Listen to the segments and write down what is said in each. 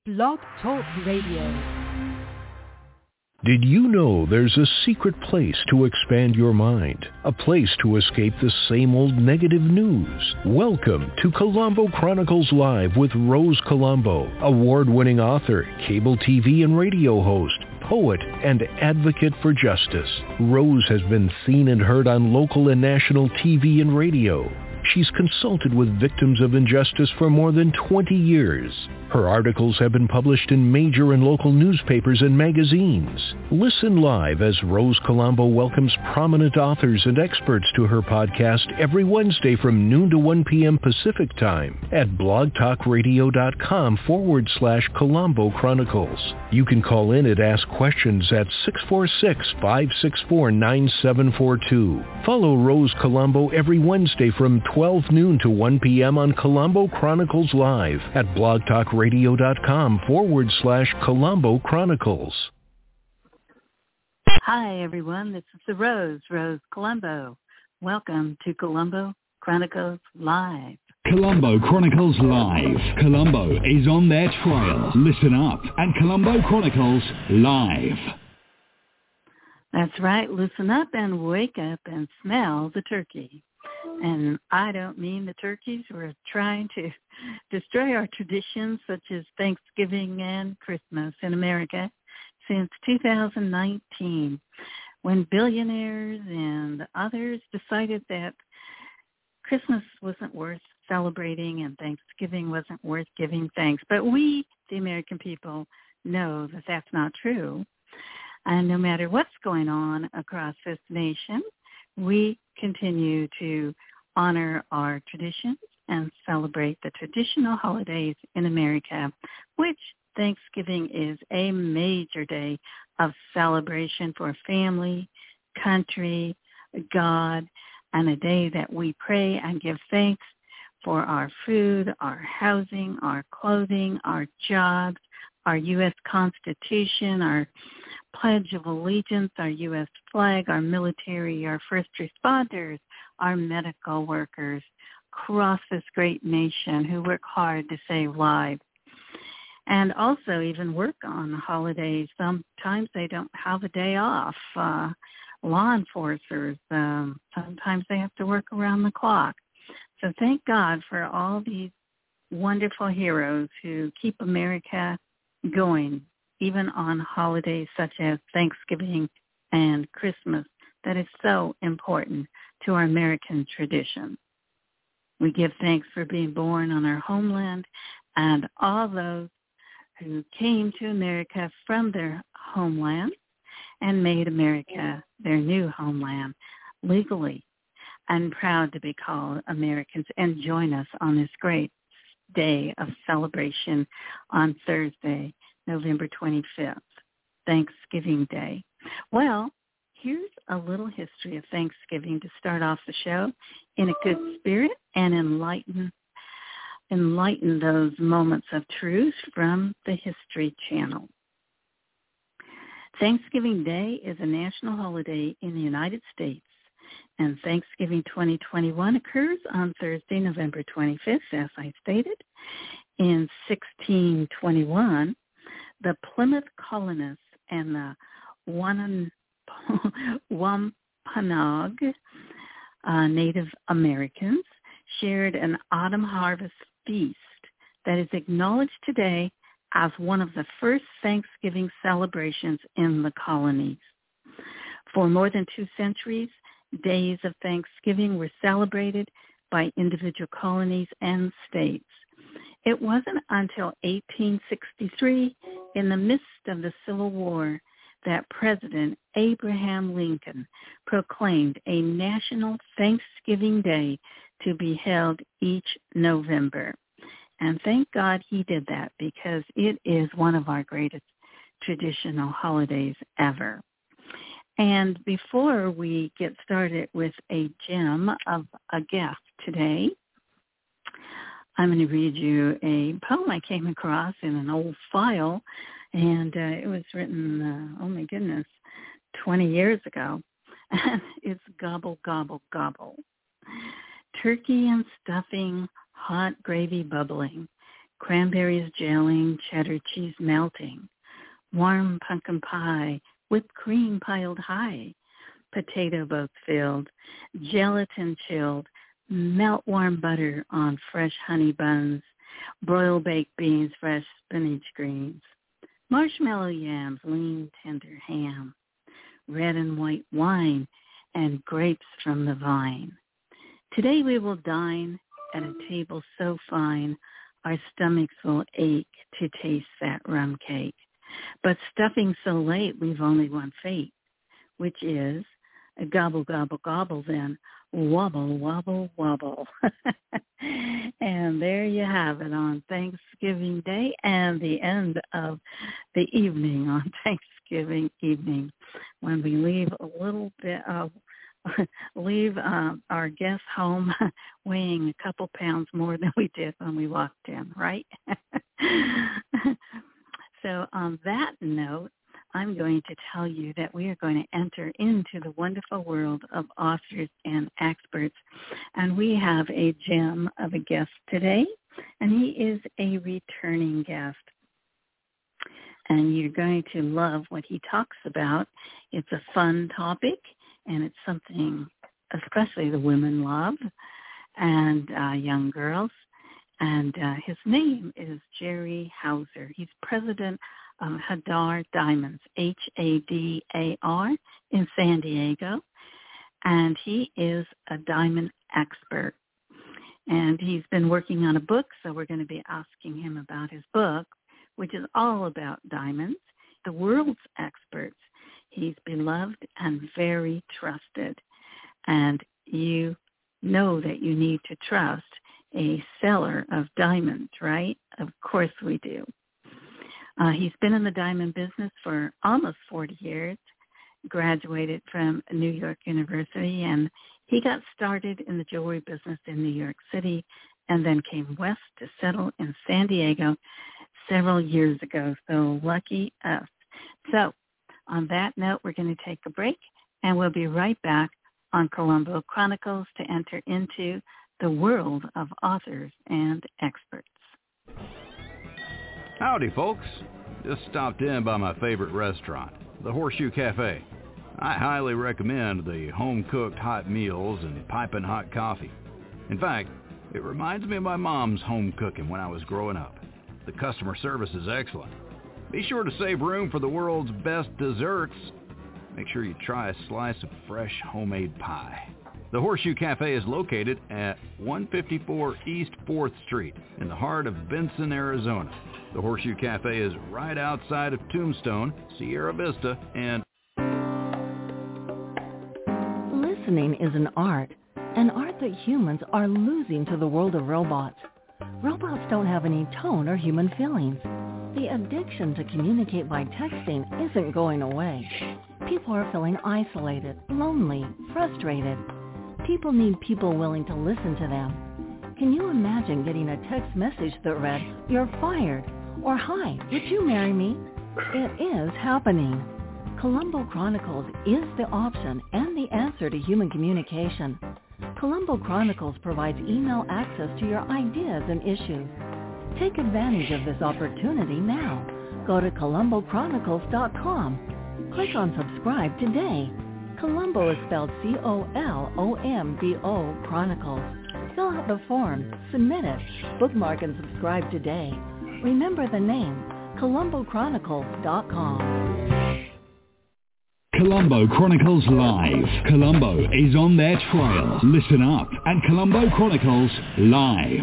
Blog Talk Radio. Did you know there's a secret place to expand your mind? A place to escape the same old negative news? Welcome to Colombo Chronicles Live with Rose Colombo, award-winning author, cable TV and radio host, poet, and advocate for justice. Rose has been seen and heard on local and national TV and radio. She's consulted with victims of injustice for more than 20 years. Her articles have been published in major and local newspapers and magazines. Listen live as Rose Colombo welcomes prominent authors and experts to her podcast every Wednesday from noon to 1 p.m. Pacific Time at blogtalkradio.com/Colombo Chronicles. You can call in and ask questions at 646-564-9742. Follow Rose Colombo every Wednesday from 12 noon to 1 p.m. on Colombo Chronicles Live at blogtalkradio.com/Colombo Chronicles. Hi, everyone. This is the Rose Colombo. Welcome to Colombo Chronicles Live. Colombo Chronicles Live. Colombo is on their trail. Listen up at Colombo Chronicles Live. That's right. Listen up and wake up and smell the turkey. And I don't mean the turkeys who are trying to destroy our traditions such as Thanksgiving and Christmas in America since 2019, when billionaires and others decided that Christmas wasn't worth celebrating and Thanksgiving wasn't worth giving thanks. But we, the American people, know that that's not true. And no matter what's going on across this nation, we continue to honor our traditions and celebrate the traditional holidays in America, which Thanksgiving is a major day of celebration for family, country, God, and a day that we pray and give thanks for our food, our housing, our clothing, our jobs, our U.S. Constitution, our Pledge of Allegiance, our U.S. flag, our military, our first responders, our medical workers across this great nation who work hard to save lives. And also even work on holidays. Sometimes they don't have a day off. Law enforcers, sometimes they have to work around the clock. So thank God for all these wonderful heroes who keep America going, even on holidays such as Thanksgiving and Christmas, that is so important to our American tradition. We give thanks for being born on our homeland and all those who came to America from their homeland and made America their new homeland legally, and proud to be called Americans, and join us on this great day of celebration on Thursday, November 25th, Thanksgiving Day. Well, here's a little history of Thanksgiving to start off the show in a good spirit and enlighten those moments of truth from the History Channel. Thanksgiving Day is a national holiday in the United States, and Thanksgiving 2021 occurs on Thursday, November 25th, as I stated. In 1621, the Plymouth colonists and the Wampanoag Native Americans shared an autumn harvest feast that is acknowledged today as one of the first Thanksgiving celebrations in the colonies. For more than 2 centuries, days of Thanksgiving were celebrated by individual colonies and states. It wasn't until 1863, in the midst of the Civil War, that President Abraham Lincoln proclaimed a national Thanksgiving Day to be held each November. And thank God he did that, because it is one of our greatest traditional holidays ever. And before we get started with a gem of a guest today, I'm going to read you a poem I came across in an old file, and it was written, 20 years ago. It's Gobble, Gobble, Gobble. Turkey and stuffing, hot gravy bubbling, cranberries gelling, cheddar cheese melting, warm pumpkin pie, whipped cream piled high, potato boats filled, gelatin chilled, melt warm butter on fresh honey buns, broiled baked beans, fresh spinach greens, marshmallow yams, lean tender ham, red and white wine, and grapes from the vine. Today we will dine at a table so fine our stomachs will ache to taste that rum cake. But stuffing so late we've only one fate, which is a gobble, gobble, gobble, then wobble, wobble, wobble. And there you have it on Thanksgiving Day and the end of the evening on Thanksgiving evening, when we leave a little bit of our guests home weighing a couple pounds more than we did when we walked in, right? So on that note, I'm going to tell you that we are going to enter into the wonderful world of authors and experts. And we have a gem of a guest today, and he is a returning guest. And you're going to love what he talks about. It's a fun topic, and it's something especially the women love, and young girls. And his name is Jerry Hauser. He's president of Hadar Diamonds, Hadar, in San Diego. And he is a diamond expert. And he's been working on a book, so we're going to be asking him about his book, which is all about diamonds, the world's experts. He's beloved and very trusted. And you know that you need to trust a seller of diamonds, right? Of course we do. He's been in the diamond business for almost 40 years, graduated from New York University, and he got started in the jewelry business in New York City and then came west to settle in San Diego several years ago. So lucky us. So on that note, we're going to take a break, and we'll be right back on Colombo Chronicles to enter into the world of authors and experts. Howdy, folks. Just stopped in by my favorite restaurant, the Horseshoe Cafe. I highly recommend the home-cooked hot meals and piping hot coffee. In fact, it reminds me of my mom's home cooking when I was growing up. The customer service is excellent. Be sure to save room for the world's best desserts. Make sure you try a slice of fresh homemade pie. The Horseshoe Cafe is located at 154 East 4th Street in the heart of Benson, Arizona. The Horseshoe Cafe is right outside of Tombstone, Sierra Vista, and... Listening is an art that humans are losing to the world of robots. Robots don't have any tone or human feelings. The addiction to communicate by texting isn't going away. People are feeling isolated, lonely, frustrated. People need people willing to listen to them. Can you imagine getting a text message that read, "You're fired," or "Hi, would you marry me?" It is happening. Colombo Chronicles is the option and the answer to human communication. Colombo Chronicles provides email access to your ideas and issues. Take advantage of this opportunity now. Go to colombochronicles.com. Click on subscribe today. Colombo is spelled Colombo Chronicles. Fill out the form, submit it, bookmark and subscribe today. Remember the name, colombochronicles.com. Colombo Chronicles Live. Colombo is on their trail. Listen up at Colombo Chronicles Live.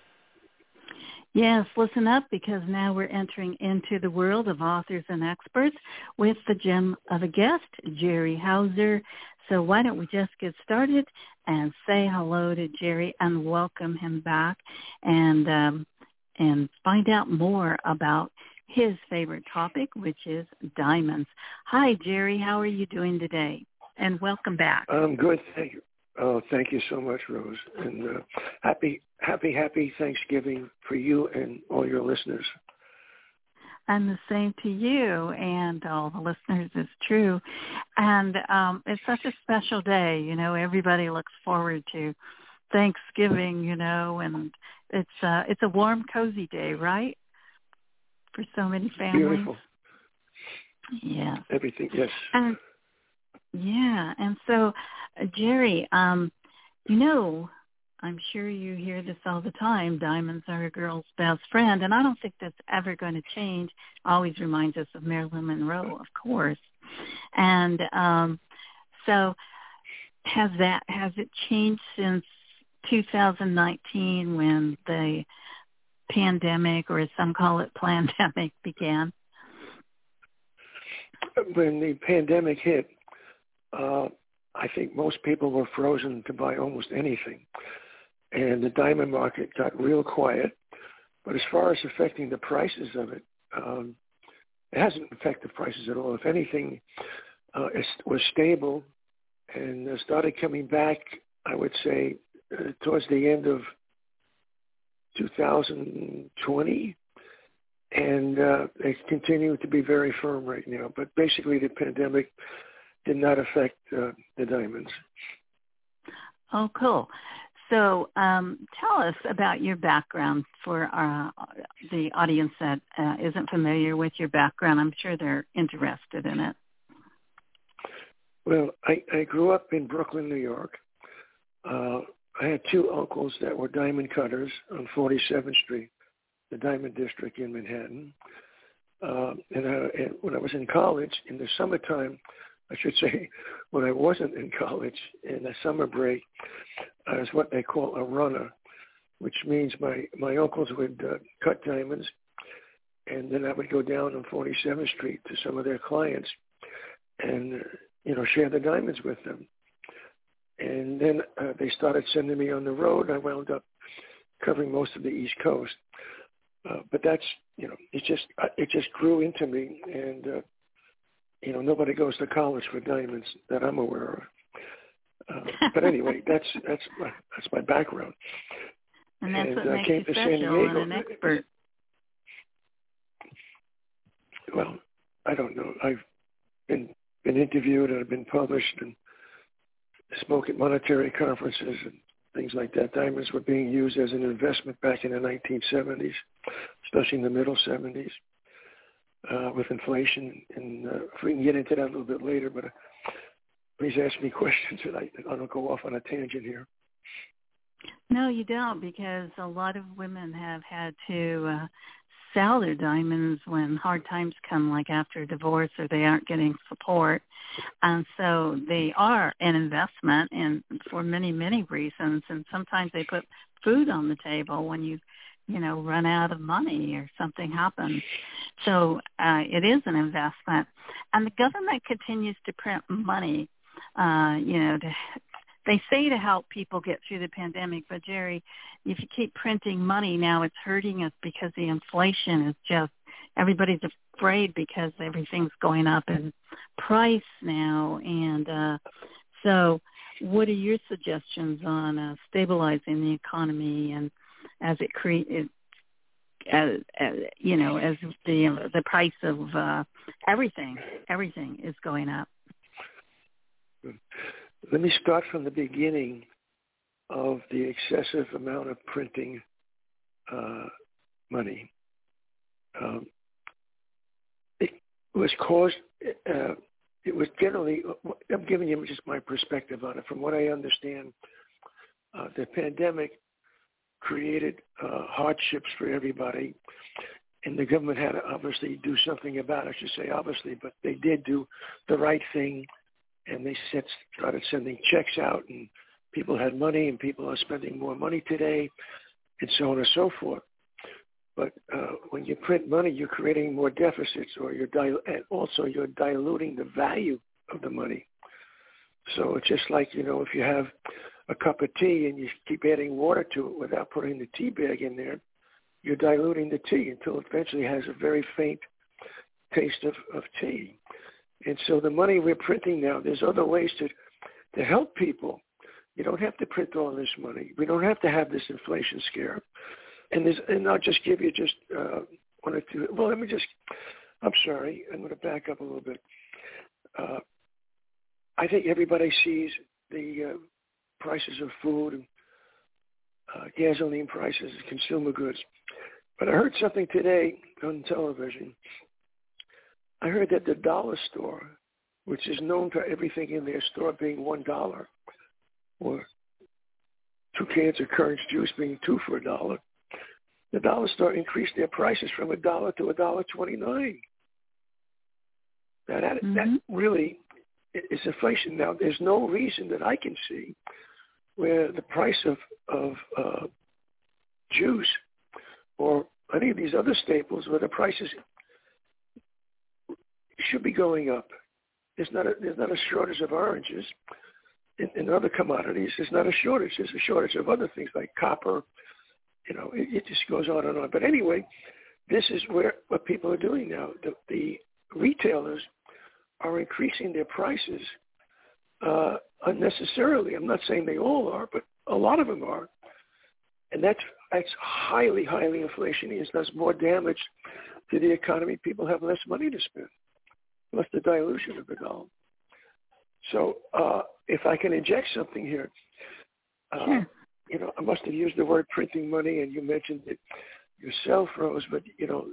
Yes, listen up, because now we're entering into the world of authors and experts with the gem of a guest, Jerry Hauser. So why don't we just get started and say hello to Jerry and welcome him back and find out more about his favorite topic, which is diamonds. Hi, Jerry. How are you doing today? And welcome back. I'm good, thank you. Oh, thank you so much, Rose. And happy Thanksgiving for you and all your listeners. And the same to you and all the listeners. Is true. And it's such a special day. You know, everybody looks forward to Thanksgiving, and it's a warm, cozy day, right? For so many families. Beautiful. Yeah. Everything, yes. And so, Jerry, I'm sure you hear this all the time. Diamonds are a girl's best friend, and I don't think that's ever going to change. Always reminds us of Marilyn Monroe, of course. And so, has it changed since 2019 when the pandemic, or as some call it, plandemic, began? When the pandemic hit, I think most people were frozen to buy almost anything. And the diamond market got real quiet. But as far as affecting the prices of it, it hasn't affected prices at all. If anything, it was stable and started coming back, I would say, towards the end of 2020. And they continue to be very firm right now. But basically, the pandemic did not affect the diamonds. Oh, cool. So tell us about your background for the audience that isn't familiar with your background. I'm sure they're interested in it. Well, I grew up in Brooklyn, New York. I had two uncles that were diamond cutters on 47th Street, the Diamond District in Manhattan. And when I was in college, in the summertime, I should say, when I wasn't in college, in the summer break, I was what they call a runner, which means my uncles would cut diamonds, and then I would go down on 47th Street to some of their clients and, share the diamonds with them. And then they started sending me on the road. I wound up covering most of the East Coast. But that's, it just grew into me, and nobody goes to college for diamonds that I'm aware of. But anyway, that's my background. And that's what makes you special and an expert. Well, I don't know. I've been interviewed and I've been published and spoke at monetary conferences and things like that. Diamonds were being used as an investment back in the 1970s, especially in the middle 70s. With inflation, and if we can get into that a little bit later, but please ask me questions so I don't go off on a tangent here. No, you don't, because a lot of women have had to sell their diamonds when hard times come, like after a divorce, or they aren't getting support. And so they are an investment, and for many, many reasons. And sometimes they put food on the table when you run out of money or something happens. So it is an investment. And the government continues to print money, they say to help people get through the pandemic. But, Jerry, if you keep printing money now, it's hurting us because the inflation is just, everybody's afraid because everything's going up in price now. And so what are your suggestions on stabilizing the economy and as it creates, as the price of everything is going up? Let me start from the beginning of the excessive amount of printing money. It was caused. It was generally. I'm giving you just my perspective on it. From what I understand, the pandemic created hardships for everybody, and the government had to obviously do something about it. I should say obviously, but they did do the right thing, and they started sending checks out, and people had money, and people are spending more money today, and so on and so forth. But when you print money, you're creating more deficits, or and also you're diluting the value of the money. So it's just like, if you have a cup of tea and you keep adding water to it without putting the tea bag in there, you're diluting the tea until it eventually has a very faint taste of tea. And so the money we're printing now, there's other ways to help people. You don't have to print all this money. We don't have to have this inflation scare. And I'll just give you just one or two. Well, I'm sorry. I'm going to back up a little bit. I think everybody sees the prices of food gasoline prices, consumer goods. But I heard something today on television. I heard that the dollar store, which is known for everything in their store being $1, or 2 cans of Kern's juice being 2 for $1, the dollar store increased their prices from $1 to $1.29. Now that really is inflation. Now there's no reason that I can see where the price of juice or any of these other staples where the prices should be going up. There's not a shortage of oranges in other commodities. There's not a shortage. There's a shortage of other things like copper. It just goes on and on. But anyway, this is what people are doing now. The retailers are increasing their prices unnecessarily. I'm not saying they all are, but a lot of them are. And that's highly, highly inflationary. It does more damage to the economy. People have less money to spend, plus the dilution of the dollar. So if I can inject something here, sure. I must have used the word printing money, and you mentioned it yourself, Rose, but,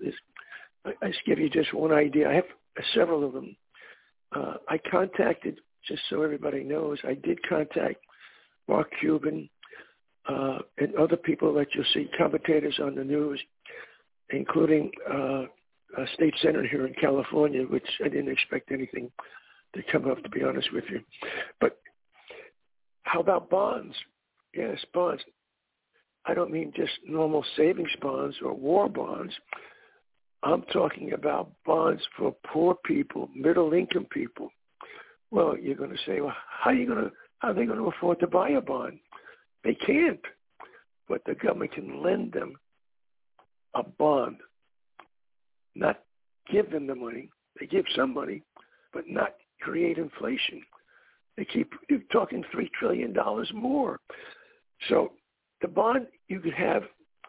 I just give you just one idea. I have several of them. I contacted, just so everybody knows, I did contact Mark Cuban and other people that you'll see, commentators on the news, including a state senator here in California, which I didn't expect anything to come up, to be honest with you. But how about bonds? Yes, bonds. I don't mean just normal savings bonds or war bonds. I'm talking about bonds for poor people, middle-income people. Well, you're going to say, well, how are they going to afford to buy a bond? They can't. But the government can lend them a bond, not give them the money. They give some money, but not create inflation. You're talking $3 trillion more. So the bond, you could have,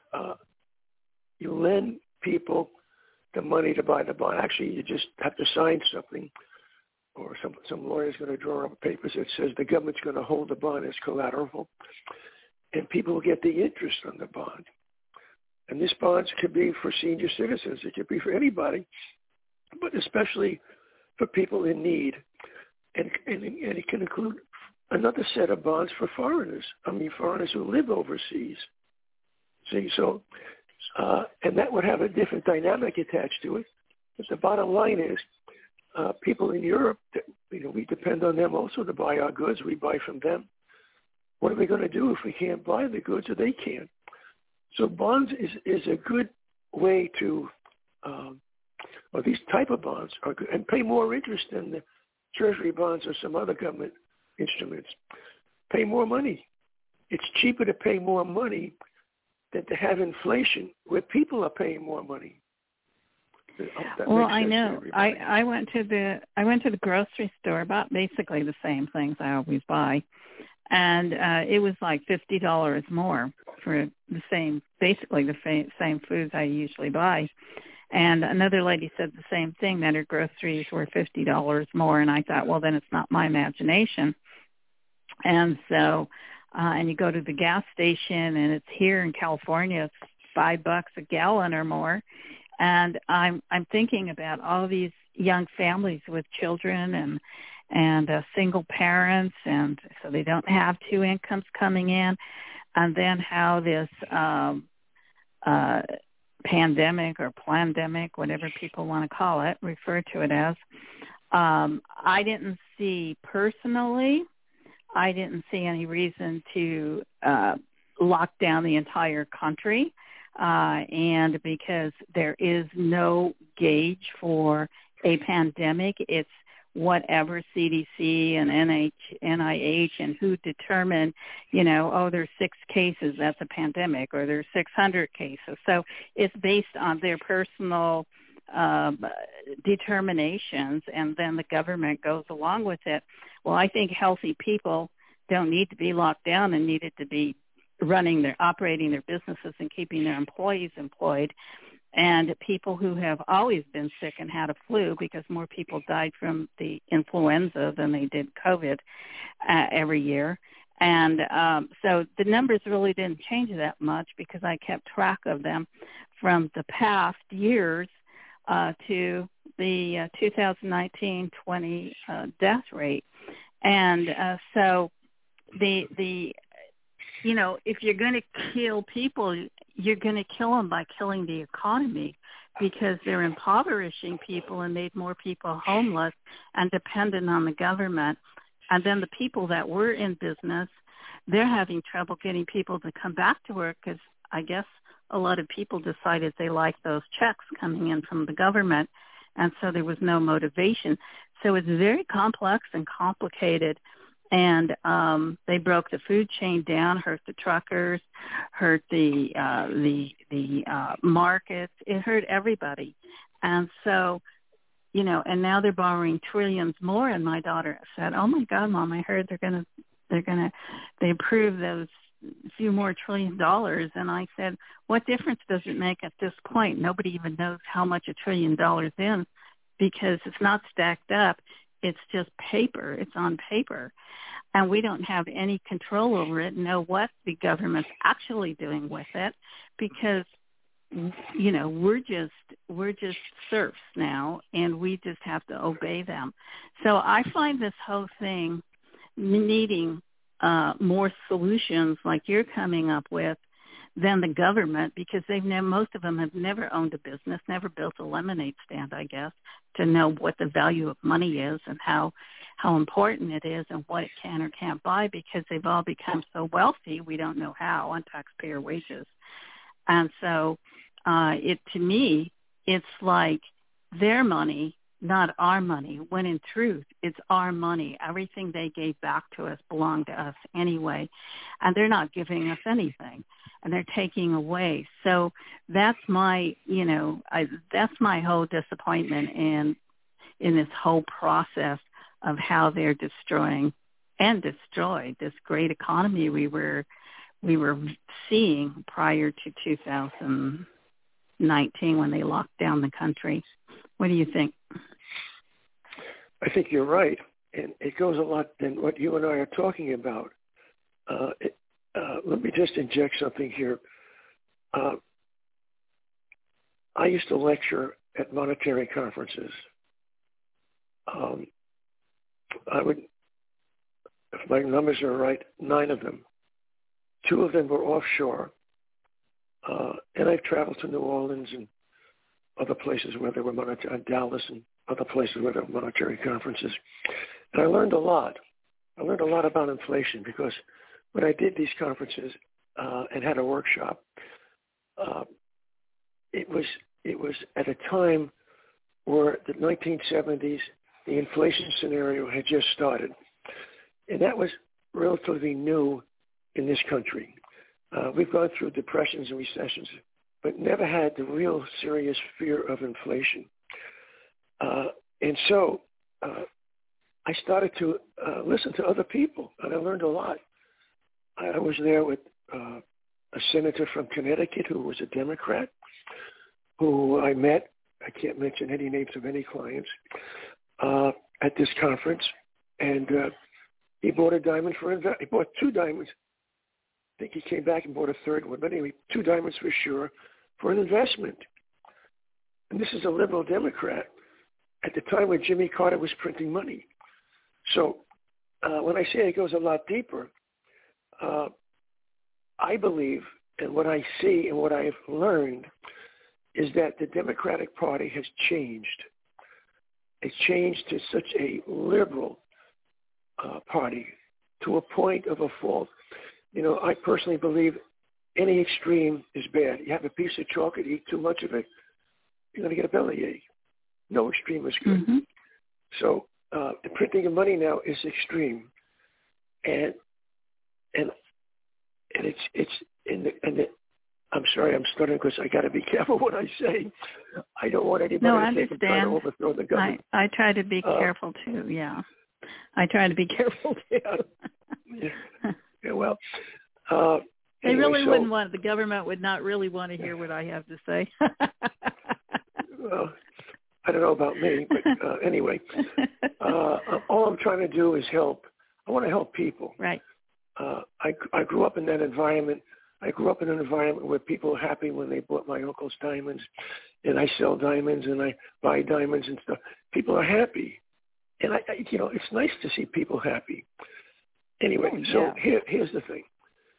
you lend people the money to buy the bond. Actually, you just have to sign something, or some lawyer's going to draw up papers that says the government's going to hold the bond as collateral, and people will get the interest on the bond. And this bond could be for senior citizens. It could be for anybody, but especially for people in need. And it can include another set of bonds for foreigners. Foreigners who live overseas. See, so, and that would have a different dynamic attached to it. But the bottom line is, people in Europe, we depend on them also to buy our goods. We buy from them. What are we going to do if we can't buy the goods or they can't? So bonds is a good way to, or these type of bonds are good, and pay more interest than the Treasury bonds or some other government instruments. Pay more money. It's cheaper to pay more money than to have inflation where people are paying more money. Well, I know. I went to the grocery store, about basically the same things I always buy, and it was like $50 more for basically the same foods I usually buy. And another lady said the same thing, that her groceries were $50 more, and I thought, well, then it's not my imagination. And so, and you go to the gas station, and it's here in California, it's $5 a gallon or more. And I'm thinking about all these young families with children and single parents, and so they don't have two incomes coming in, and then how this pandemic or plandemic, whatever people want to call it, refer to it as, I didn't see any reason to lock down the entire country. And because there is no gauge for a pandemic, it's whatever CDC and NIH and who determine, there's 6 cases, that's a pandemic, or there's 600 cases. So it's based on their personal determinations, and then the government goes along with it. Well, I think healthy people don't need to be locked down and needed to be operating their businesses and keeping their employees employed. And people who have always been sick and had a flu, because more people died from the influenza than they did COVID every year. And so the numbers really didn't change that much because I kept track of them from the past years to the 2019-20 death rate. And so the you know, if you're going to kill people, you're going to kill them by killing the economy, because they're impoverishing people and made more people homeless and dependent on the government. And then the people that were in business, they're having trouble getting people to come back to work because I guess a lot of people decided they liked those checks coming in from the government, and so there was no motivation. So it's very complex and complicated. And they broke the food chain down, hurt the truckers, hurt the markets. It hurt everybody. And so, you know, and now they're borrowing trillions more. And my daughter said, "Oh my God, Mom, I heard they approved those few more $1 trillion." And I said, "What difference does it make at this point? Nobody even knows how much $1 trillion is, because it's not stacked up. It's just paper. It's on paper. And we don't have any control over it, know what the government's actually doing with it, because, you know, we're just serfs now, and we just have to obey them." So I find this whole thing needing more solutions like you're coming up with than the government, because most of them have never owned a business, never built a lemonade stand, I guess, to know what the value of money is and how important it is and what it can or can't buy, because they've all become so wealthy, we don't know how, on taxpayer wages. And so to me, it's like their money, not our money, when in truth, it's our money. Everything they gave back to us belonged to us anyway, and they're not giving us anything, and they're taking away. So that's my, you know, that's my whole disappointment in this whole process of how they're destroyed this great economy we were seeing prior to 2019 when they locked down the country. What do you think? I think you're right, and it goes a lot than what you and I are talking about. Let me just inject something here. I used to lecture at monetary conferences. I would, if my numbers are right, 9 of them. 2 of them were offshore, and I've traveled to New Orleans and other places where there were Dallas and other places where there were monetary conferences. And I learned a lot. I learned a lot about inflation, because when I did these conferences and had a workshop, it was at a time where the 1970s, the inflation scenario had just started. And that was relatively new in this country. We've gone through depressions and recessions, but never had the real serious fear of inflation. And so I started to listen to other people, and I learned a lot. I was there with a senator from Connecticut who was a Democrat, who I met. I can't mention any names of any clients at this conference. And he bought a diamond he bought 2 diamonds. I think he came back and bought a third one. But anyway, 2 diamonds for sure, for an investment. And this is a liberal Democrat at the time when Jimmy Carter was printing money. So when I say it goes a lot deeper, I believe, and what I see and what I have learned, is that the Democratic Party has changed. It's changed to such a liberal party, to a point of a fault. You know, I personally believe any extreme is bad. You have a piece of chocolate, eat too much of it, you're going to get a bellyache. No extreme is good. Mm-hmm. So the printing of money now is extreme, and I'm sorry, I'm stuttering because I got to be careful what I say. I don't want anybody to think I'm trying to overthrow the government. I try to be careful too. Yeah, I try to be careful too. Yeah, well, they really wouldn't want. The government would not really want to hear what I have to say. Well, I don't know about me, but anyway, all I'm trying to do is help. I want to help people. Right. I grew up in that environment. I grew up in an environment where people are happy when they bought my uncle's diamonds, and I sell diamonds and I buy diamonds and stuff. People are happy, and it's nice to see people happy. Anyway, so here's the thing.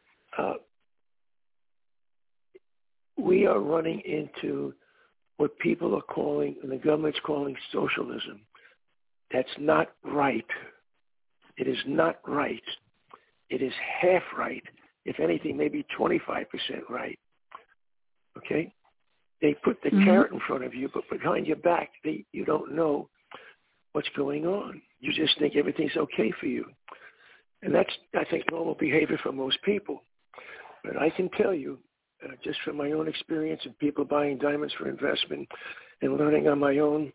We are running into what people are calling, and the government's calling, socialism. That's not right. It is not right. It is half right. If anything, maybe 25% right. Okay? They put the carrot in front of you, but behind your back, you don't know what's going on. You just think everything's okay for you. And that's, I think, normal behavior for most people. But I can tell you, just from my own experience of people buying diamonds for investment and learning on my own,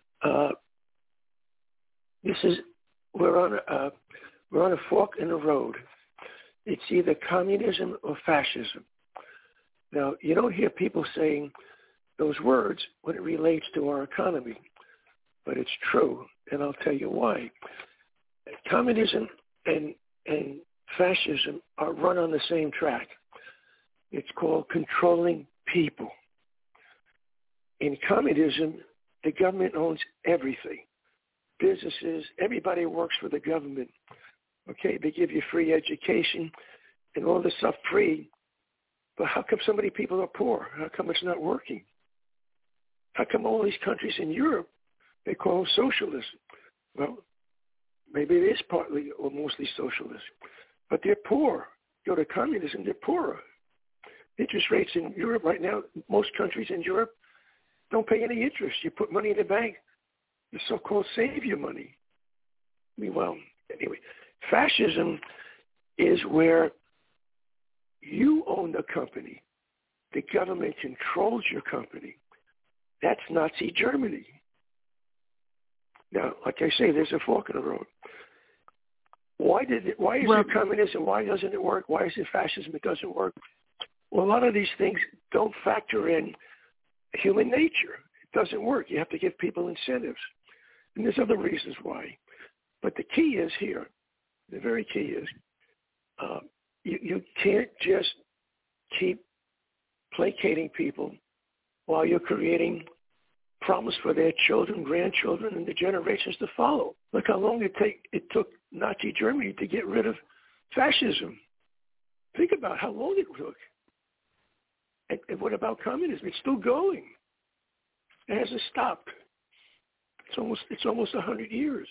we're on a fork in the road. It's either communism or fascism. Now, you don't hear people saying those words when it relates to our economy, but it's true, and I'll tell you why. Communism and fascism are run on the same track. It's called controlling people. In communism, the government owns everything. Businesses, everybody works for the government. Okay, they give you free education and all this stuff free. But how come so many people are poor? How come it's not working? How come all these countries in Europe, they call socialism? Well, maybe it is partly or mostly socialism. But they're poor. Go to communism, they're poorer. Interest rates in Europe right now, most countries in Europe don't pay any interest. You put money in the bank, the so-called save your money. Meanwhile, anyway, fascism is where you own the company. The government controls your company. That's Nazi Germany. Now, like I say, there's a fork in the road. Why is it communism? Why doesn't it work? Why is it fascism? It doesn't work. Well, a lot of these things don't factor in human nature. It doesn't work. You have to give people incentives. And there's other reasons why. But the key is here, the very key is, you can't just keep placating people while you're creating problems for their children, grandchildren, and the generations to follow. Look how long it took Nazi Germany to get rid of fascism. Think about how long it took. And what about communism? It's still going. It hasn't stopped. It's almost 100 years.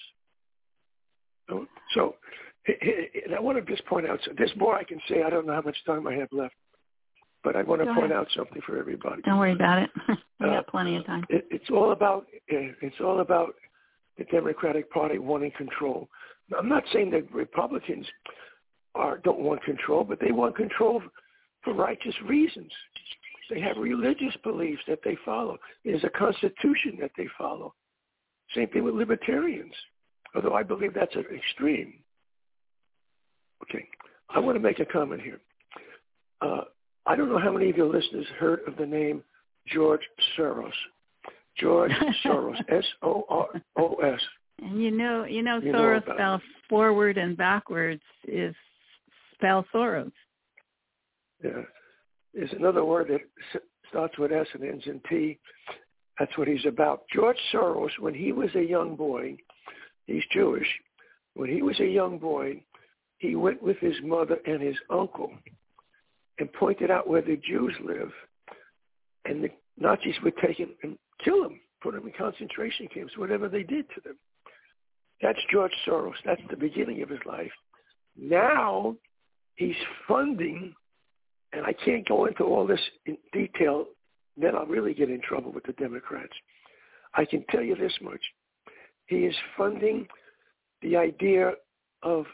So I want to just point out, there's more I can say. I don't know how much time I have left, but I want to point out something for everybody. Don't worry about it. We got plenty of time. It's all about the Democratic Party wanting control. Now, I'm not saying that Republicans don't want control, but they want control for righteous reasons. They have religious beliefs that they follow. There's a constitution that they follow. Same thing with libertarians, although I believe that's an extreme. Okay, I want to make a comment here. I don't know how many of your listeners heard of the name George Soros. George Soros, S-O-R-O-S. And you know Soros spelled forward and backwards is spell Soros. Yeah. There's another word that starts with S and ends in T. That's what he's about. George Soros, when he was a young boy, he's Jewish. When he was a young boy, he went with his mother and his uncle and pointed out where the Jews live. And the Nazis would take him and kill him, put him in concentration camps, whatever they did to them. That's George Soros. That's the beginning of his life. Now he's funding, and I can't go into all this in detail, then I'll really get in trouble with the Democrats. I can tell you this much. He is funding the idea of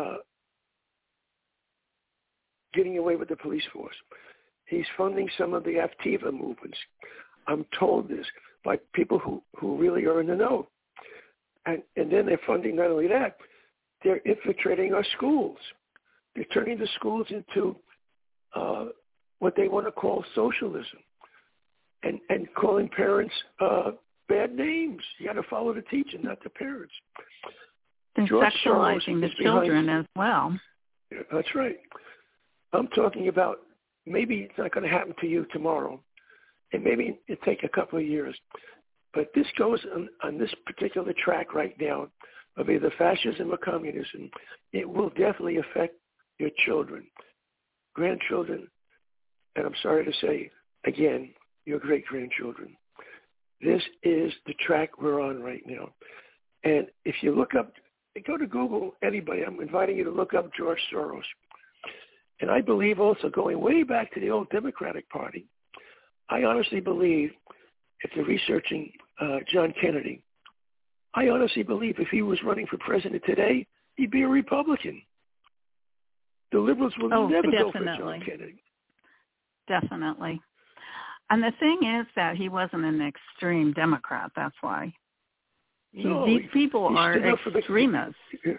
getting away with the police force. He's funding some of the Antifa movements. I'm told this by people who really are in the know. And then they're funding not only that, they're infiltrating our schools. They're turning the schools into what they want to call socialism and calling parents bad names. You got to follow the teaching, not the parents. And sexualizing the children as well. That's right. I'm talking about maybe it's not going to happen to you tomorrow, and maybe it take a couple of years. But this goes on this particular track right now of either fascism or communism. It will definitely affect your children, grandchildren, and I'm sorry to say, again, your great-grandchildren. This is the track we're on right now. And if you look up, go to Google, anybody, I'm inviting you to look up George Soros. And I believe also, going way back to the old Democratic Party, I honestly believe, if they're researching John Kennedy, I honestly believe if he was running for president today, he'd be a Republican. The liberals will never go for John Kennedy. Definitely. And the thing is that he wasn't an extreme Democrat. That's why. No, these people are extremists.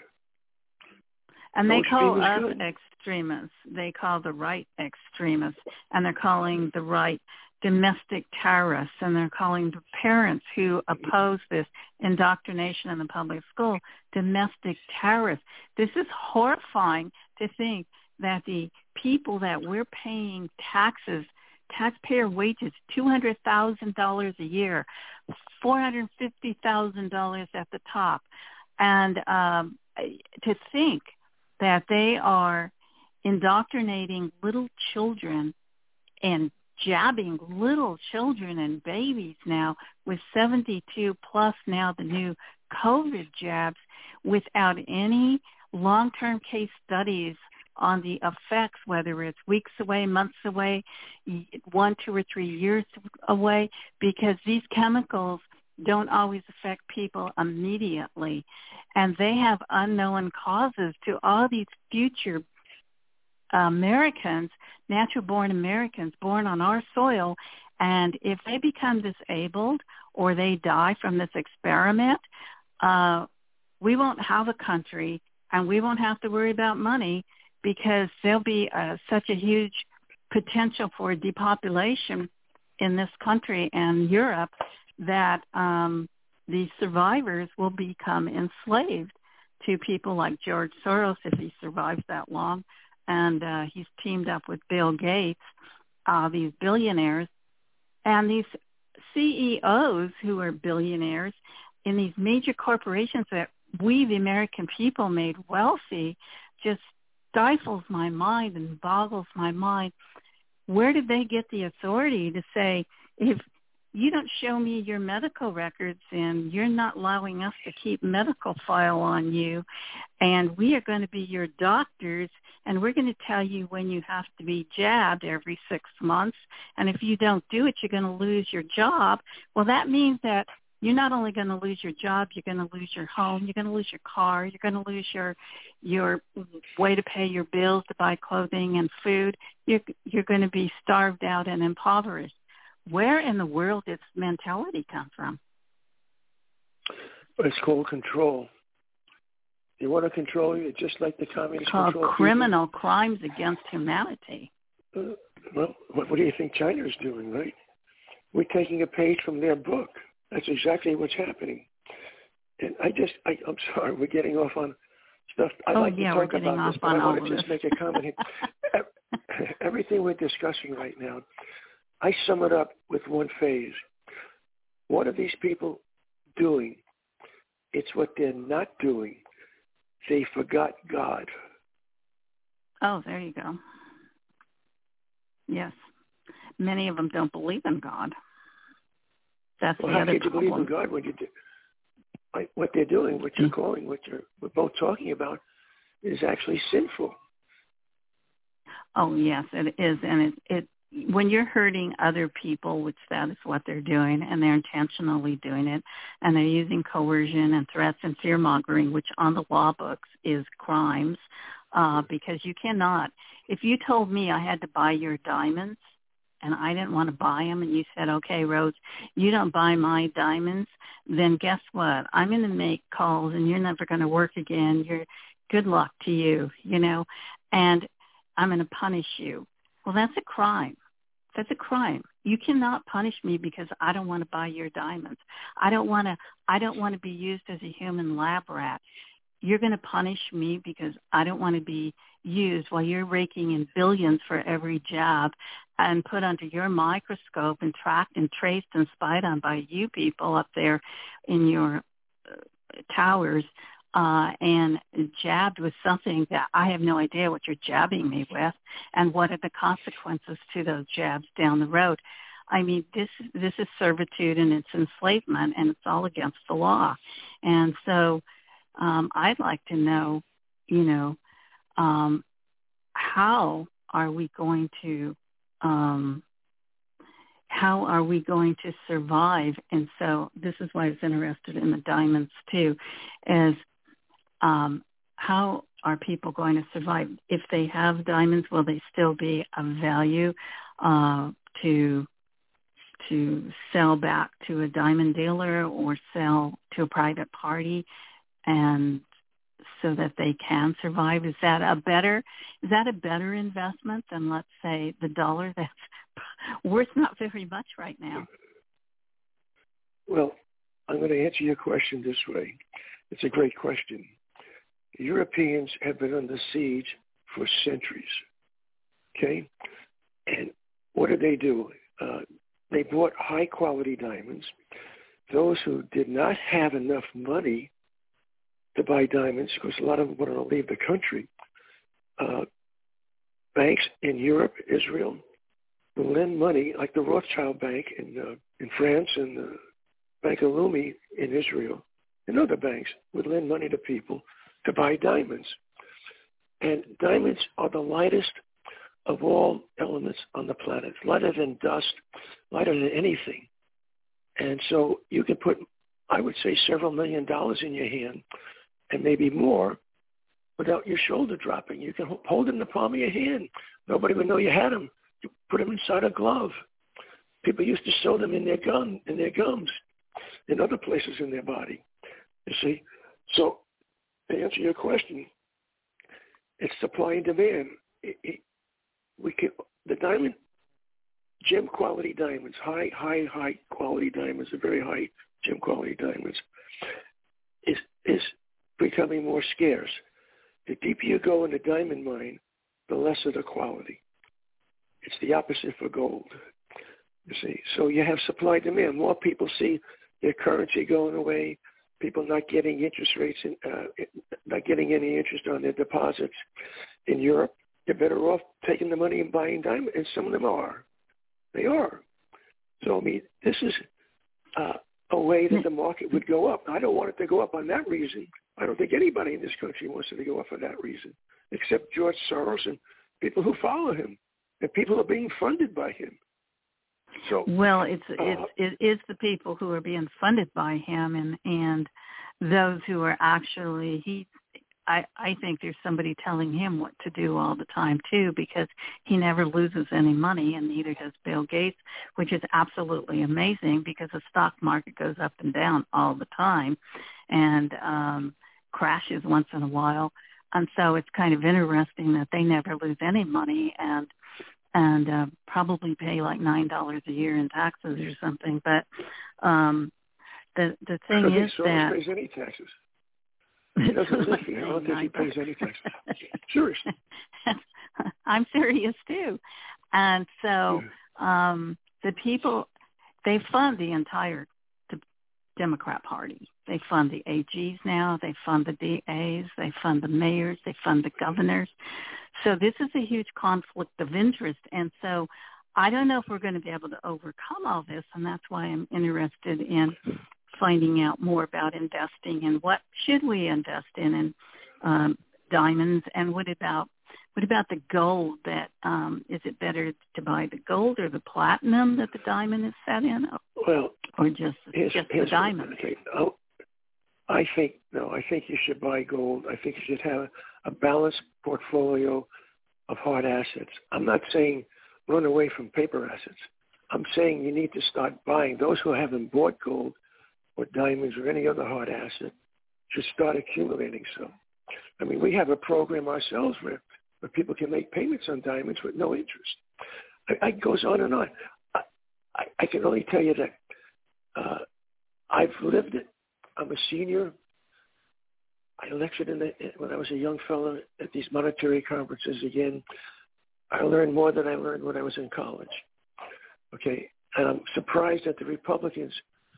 And they call us extremists. They call the right extremists. And they're calling the right domestic terrorists. And they're calling the parents who oppose this indoctrination in the public school domestic terrorists. This is horrifying to think that the people that we're paying taxpayer wages, $200,000 a year, $450,000 at the top, and to think that they are indoctrinating little children and jabbing little children and babies now with 72 plus now the new COVID jabs without any long-term case studies on the effects, whether it's weeks away, months away, 1, 2, or 3 years away, because these chemicals don't always affect people immediately. And they have unknown causes to all these future Americans, natural-born Americans born on our soil. And if they become disabled or they die from this experiment, we won't have a country and we won't have to worry about money, because there'll be such a huge potential for depopulation in this country and Europe that the survivors will become enslaved to people like George Soros if he survives that long. And he's teamed up with Bill Gates, these billionaires, and these CEOs who are billionaires in these major corporations that we, the American people, made wealthy, just stifles my mind and boggles my mind. Where did they get the authority to say, if you don't show me your medical records and you're not allowing us to keep medical file on you, and we are going to be your doctors, and we're going to tell you when you have to be jabbed every 6 months, and if you don't do it, you're going to lose your job. Well, that means that you're not only going to lose your job, you're going to lose your home, you're going to lose your car, you're going to lose your way to pay your bills, to buy clothing and food. You're going to be starved out and impoverished. Where in the world did this mentality come from? It's called control. They want to control you just like the communists control people. Called criminal crimes against humanity. Well, what do you think China is doing, right? We're taking a page from their book. That's exactly what's happening. And I'm sorry, we're getting off on stuff. I'd like to talk about this, but I want to just make a comment here. Everything we're discussing right now, I sum it up with one phrase. What are these people doing? It's what they're not doing. They forgot God. Oh, there you go. Yes. Many of them don't believe in God. That's the other problem. How could you believe in God when you do? What they're doing, what you're calling, we're both talking about, is actually sinful. Oh, yes, it is. And it when you're hurting other people, which that is what they're doing, and they're intentionally doing it, and they're using coercion and threats and fear-mongering, which on the law books is crimes, because you cannot. If you told me I had to buy your diamonds, and I didn't want to buy them, and you said, okay, Rose, you don't buy my diamonds, then guess what? I'm going to make calls, and you're never going to work again. Good luck to you, and I'm going to punish you. Well, that's a crime. That's a crime. You cannot punish me because I don't want to buy your diamonds. I don't want to be used as a human lab rat. you're going to punish me because I don't want to be used while you're raking in billions for every jab and put under your microscope and tracked and traced and spied on by you people up there in your towers and jabbed with something that I have no idea what you're jabbing me with and what are the consequences to those jabs down the road. I mean, this is servitude and it's enslavement and it's all against the law. And so I'd like to know, how are we going to survive? And so this is why I was interested in the diamonds too, is how are people going to survive? If they have diamonds, will they still be of value to sell back to a diamond dealer or sell to a private party, and so that they can survive? Is that a better investment than, let's say, the dollar that's worth not very much right now? Well, I'm going to answer your question this way. It's a great question. Europeans have been under siege for centuries, okay? And what did they do? They bought high-quality diamonds. Those who did not have enough money to buy diamonds, because a lot of them wanted to leave the country, banks in Europe, Israel, will lend money, like the Rothschild Bank in France and the Bank of Leumi in Israel, and other banks would lend money to people to buy diamonds. And diamonds are the lightest of all elements on the planet, lighter than dust, lighter than anything. And so you can put, I would say, several $1 million in your hand and maybe more without your shoulder dropping. You can hold them in the palm of your hand. Nobody would know you had them. You put them inside a glove. People used to sew them in their gums, in other places in their body. You see? So to answer your question, it's supply and demand. The diamond, gem quality diamonds, high quality diamonds, the very high gem quality diamonds, is becoming more scarce. The deeper you go in the diamond mine, the lesser the quality. It's the opposite for gold. You see, so you have supply demand. More people see their currency going away. People not getting interest rates, not getting any interest on their deposits in Europe. They're better off taking the money and buying diamonds, and some of them are. They are. So, I mean, this is a way that the market would go up. I don't want it to go up on that reason. I don't think anybody in this country wants it to go up for that reason, except George Soros and people who follow him, and people are being funded by him. So, well, it is the people who are being funded by him, and those who are actually I think there's somebody telling him what to do all the time too, because he never loses any money, and neither does Bill Gates, which is absolutely amazing because the stock market goes up and down all the time, and crashes once in a while, and so it's kind of interesting that they never lose any money and probably pay like $9 a year in taxes or something. But the thing is that pays any taxes. He doesn't live here. I don't think he pays any taxes. Seriously. I'm serious too. And so the people, they fund the entire Democrat Party. They fund the AGs now. They fund the DAs. They fund the mayors. They fund the governors. So this is a huge conflict of interest. And so I don't know if we're going to be able to overcome all this, and that's why I'm interested in finding out more about investing and what should we invest in diamonds, and what about the gold? That is it better to buy the gold or the platinum that the diamond is set in, or just the diamond? Okay. I think you should buy gold. I think you should have a balanced portfolio of hard assets. I'm not saying run away from paper assets. I'm saying you need to start buying. Those who haven't bought gold or diamonds or any other hard asset should start accumulating some. I mean, we have a program ourselves where people can make payments on diamonds with no interest. It goes on and on. I can only tell you that I've lived it. I'm a senior. I lectured when I was a young fellow at these monetary conferences again. I learned more than I learned when I was in college. Okay, and I'm surprised that the Republicans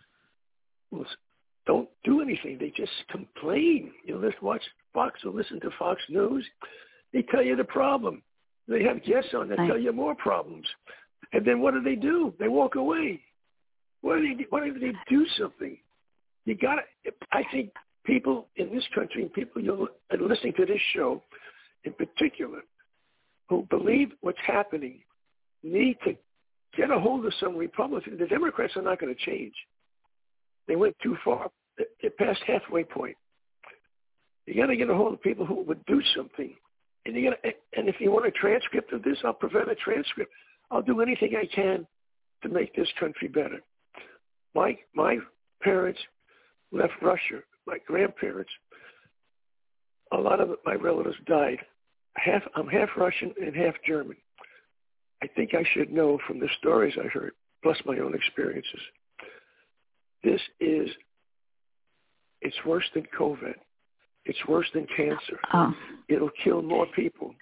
don't do anything. They just complain. You know, watch Fox or listen to Fox News. They tell you the problem. They have guests on that tell you more problems. And then what do? They walk away. Why do they do something? You got to. I think people in this country, people you're listening to this show in particular, who believe what's happening, need to get a hold of some Republicans. The Democrats are not going to change. They went too far. They're past halfway point. You got to get a hold of people who would do something. And if you want a transcript of this, I'll prevent a transcript. I'll do anything I can to make this country better. My parents left Russia. My grandparents, a lot of my relatives died. I'm half Russian and half German. I think I should know from the stories I heard, plus my own experiences. It's worse than COVID. It's worse than cancer. It'll kill more people.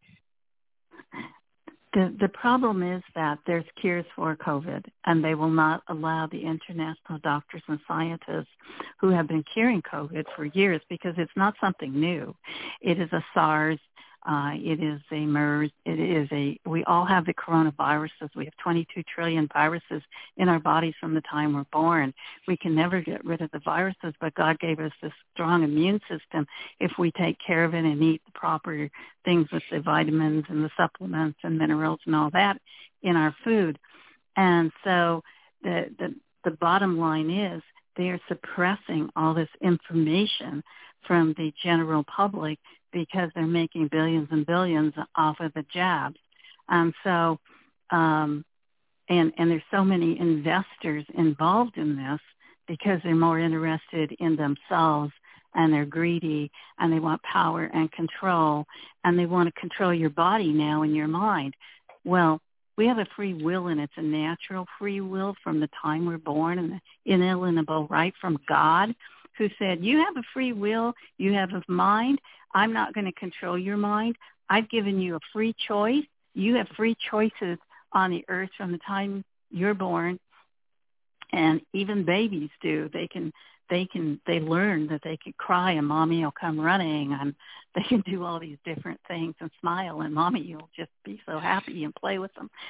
The problem is that there's cures for COVID, and they will not allow the international doctors and scientists who have been curing COVID for years, because it's not something new. It is a SARS. It is a MERS. We all have the coronaviruses. We have 22 trillion viruses in our bodies from the time we're born. We can never get rid of the viruses, but God gave us this strong immune system if we take care of it and eat the proper things with the vitamins and the supplements and minerals and all that in our food. And so the bottom line is they are suppressing all this information from the general public because they're making billions and billions off of the jabs. And so, and there's so many investors involved in this because they're more interested in themselves, and they're greedy, and they want power and control, and they want to control your body now and your mind. Well, we have a free will, and it's a natural free will from the time we're born, and the inalienable right from God, who said, you have a free will, you have a mind, I'm not going to control your mind. I've given you a free choice. You have free choices on the earth from the time you're born. And even babies do. They learn that they can cry and mommy will come running, and they can do all these different things and smile, and mommy will just be so happy and play with them.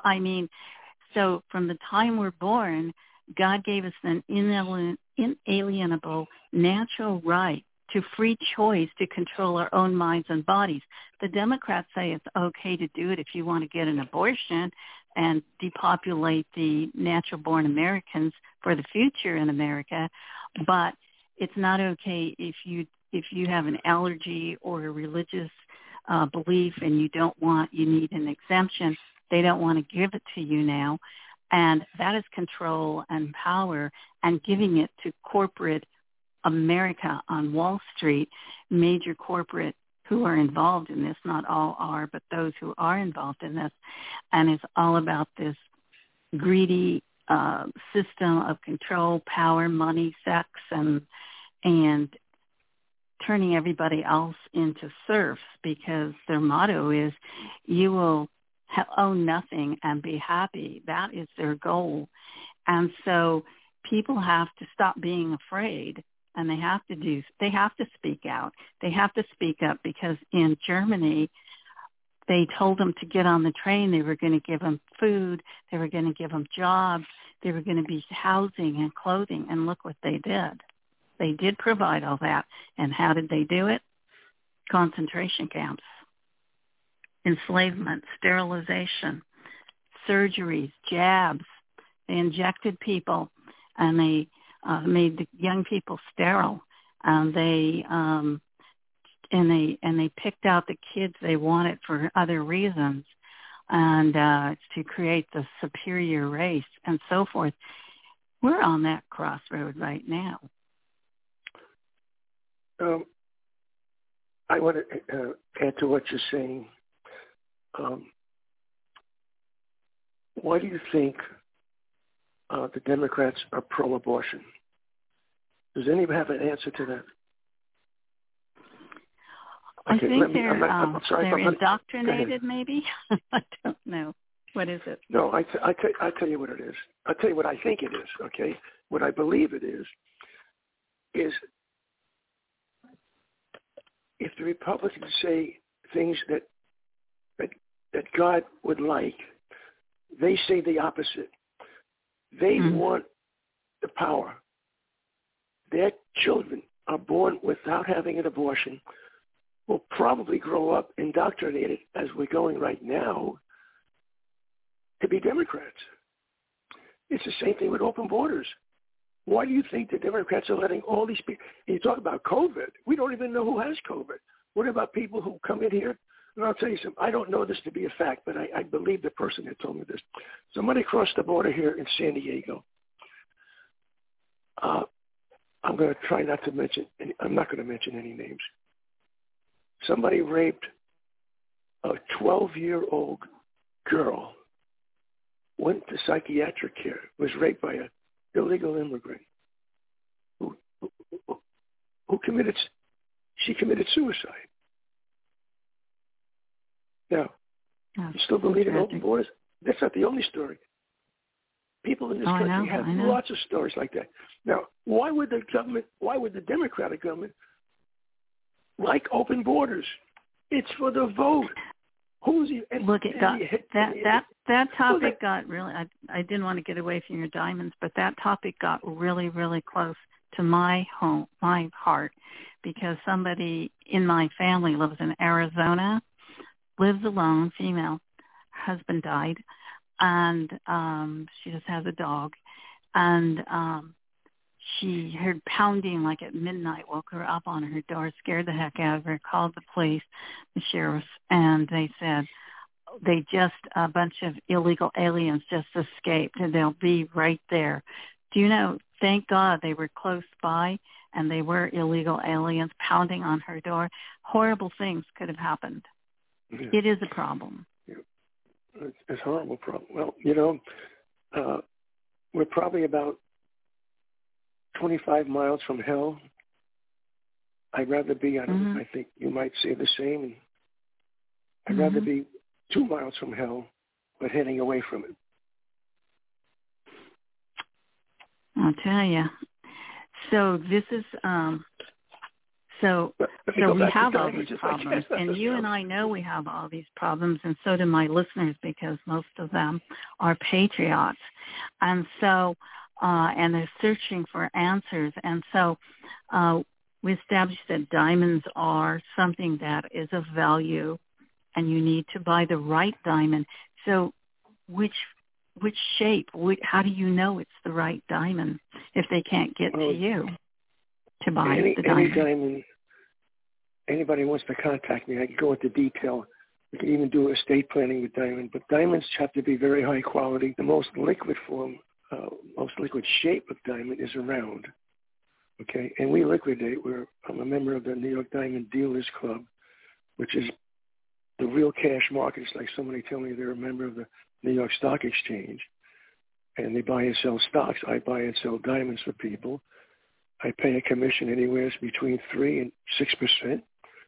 So from the time we're born, God gave us an inalienable natural right to free choice to control our own minds and bodies. The Democrats say it's okay to do it if you want to get an abortion and depopulate the natural-born Americans for the future in America, but it's not okay if you have an allergy or a religious belief and you need an exemption. They don't want to give it to you now, and that is control and power and giving it to corporate America on Wall Street, major corporate who are involved in this. Not all are, but those who are involved in this. And it's all about this greedy system of control, power, money, sex, and turning everybody else into serfs, because their motto is you will own nothing and be happy. That is their goal. And so people have to stop being afraid. And they have to speak out. They have to speak up, because in Germany, they told them to get on the train. They were going to give them food. They were going to give them jobs. They were going to be housing and clothing. And look what they did. They did provide all that. And how did they do it? Concentration camps, enslavement, sterilization, surgeries, jabs. They injected people, and they made the young people sterile, and they picked out the kids they wanted for other reasons, and to create the superior race and so forth. We're on that crossroad right now. I want to add to what you're saying. Why do you think the Democrats are pro-abortion? Does anybody have an answer to that? I think they're indoctrinated, maybe. I don't know. What is it? No, I tell you what it is. I'll tell you what I think it is, okay? What I believe it is if the Republicans say things that God would like, they say the opposite. They want the power. Their children are born without having an abortion, will probably grow up indoctrinated, as we're going right now, to be Democrats. It's the same thing with open borders. Why do you think the Democrats are letting all these people, you talk about COVID, we don't even know who has COVID. What about people who come in here? And I'll tell you something, I don't know this to be a fact, but I believe the person that told me this. Somebody crossed the border here in San Diego. I'm going to try not to mention, I'm not going to mention any names. Somebody raped a 12-year-old girl, went to psychiatric care, was raped by an illegal immigrant who committed suicide. Now, you still believe in open borders? That's not the only story. People in this country have lots of stories like that. Now, why would the Democratic government like open borders? It's for the vote. That topic got really, I didn't want to get away from your diamonds, but that topic got really, really close to my heart, because somebody in my family lives in Arizona, lives alone, female, husband died, and she just has a dog, and she heard pounding like at midnight, woke her up on her door, scared the heck out of her, called the police, the sheriffs, and they said a bunch of illegal aliens just escaped, and they'll be right there. Do you know, thank God they were close by, and they were illegal aliens pounding on her door. Horrible things could have happened. Yeah. It is a problem. Yeah. It's a horrible problem. Well, we're probably about 25 miles from hell. I'd rather be, I think you might say the same. I'd rather be 2 miles from hell, but heading away from it. I'll tell you. So this is, so we have all these problems, and you and I know we have all these problems, and so do my listeners, because most of them are patriots. And so, and they're searching for answers. And so we established that diamonds are something that is of value, and you need to buy the right diamond. So which shape, how do you know it's the right diamond if they can't get to you to buy the diamond? Any diamond, anybody wants to contact me, I can go into detail. We can even do estate planning with diamond, but diamonds have to be very high quality. The most liquid form, most liquid shape of diamond is a round, okay? And we liquidate. I'm a member of the New York Diamond Dealers Club, which is the real cash market. It's like somebody telling me they're a member of the New York Stock Exchange, and they buy and sell stocks. I buy and sell diamonds for people. I pay a commission anywhere between 3% and 6%.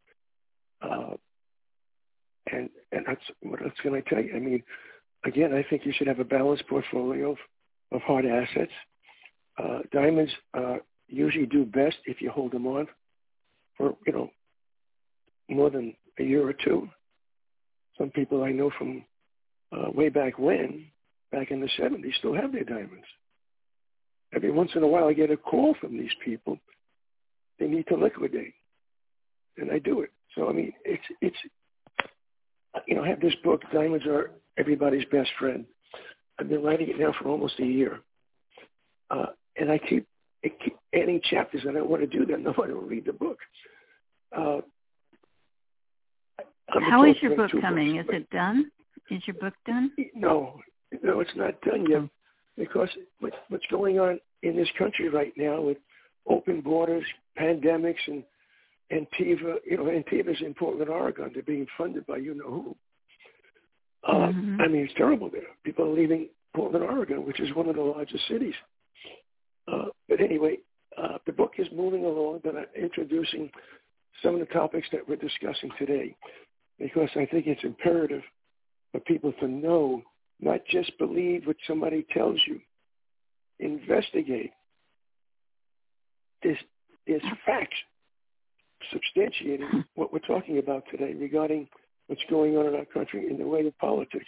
And that's what else can I tell you? I mean, again, I think you should have a balanced portfolio of hard assets. Diamonds usually do best if you hold them on for, more than a year or two. Some people I know from way back in the 70s, still have their diamonds. Every once in a while I get a call from these people. They need to liquidate. And I do it. So, I mean, it's I have this book, Diamonds Are Everybody's Best Friend. I've been writing it now for almost a year. And I keep adding chapters. I don't want to do that. Nobody will read the book. How is your book coming? Is it done? Is your book done? No, it's not done yet, because what's going on in this country right now with open borders, pandemics, and Antiva. Antiva's in Portland, Oregon. They're being funded by you-know-who. I mean, it's terrible there. People are leaving Portland, Oregon, which is one of the largest cities. But anyway, the book is moving along, but I'm introducing some of the topics that we're discussing today, because I think it's imperative for people to know, not just believe what somebody tells you. Investigate. There's facts substantiating what we're talking about today regarding what's going on in our country in the way of politics.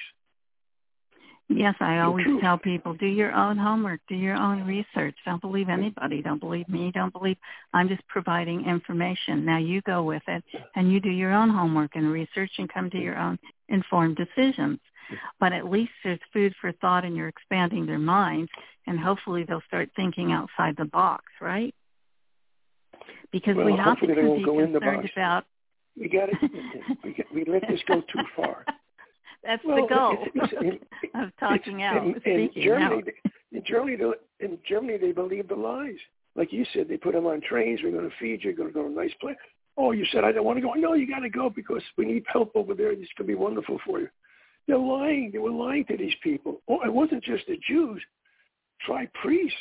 Yes, I always tell people, do your own homework, do your own research. Don't believe anybody. Don't believe me. Don't believe. I'm just providing information. Now you go with it and you do your own homework and research and come to your own informed decisions. But at least there's food for thought and you're expanding their minds, and hopefully they'll start thinking outside the box, right? Because we have to be concerned about... We got it. We let this go too far. That's the goal of talking out, speaking out. In Germany, they believe the lies. Like you said, they put them on trains. We're going to feed you. You're going to go to a nice place. Oh, you said I don't want to go. No, you got to go because we need help over there. This could be wonderful for you. They're lying. They were lying to these people. Oh, it wasn't just the Jews. Try priests.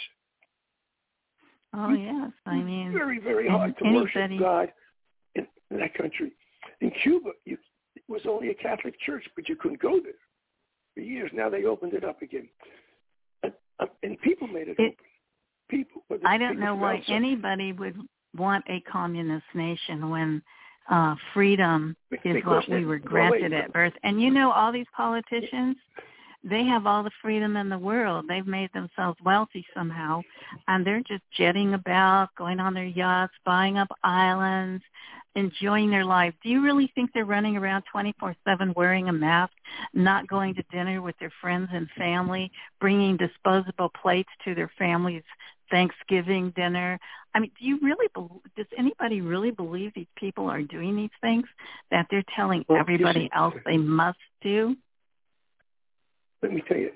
Oh, yes. I mean, very, very hard to worship God in that country. In Cuba, it was only a Catholic church, but you couldn't go there for years. Now they opened it up again. And people made it open. People. I don't know why anybody would want a communist nation when freedom is what we were granted at birth. And you know, all these politicians, they have all the freedom in the world. They've made themselves wealthy somehow, and they're just jetting about, going on their yachts, buying up islands, enjoying their life. Do you really think they're running around 24/7 wearing a mask, not going to dinner with their friends and family, bringing disposable plates to their family's Thanksgiving dinner? I mean, does anybody really believe these people are doing these things that they're telling everybody else they must do? Let me tell you,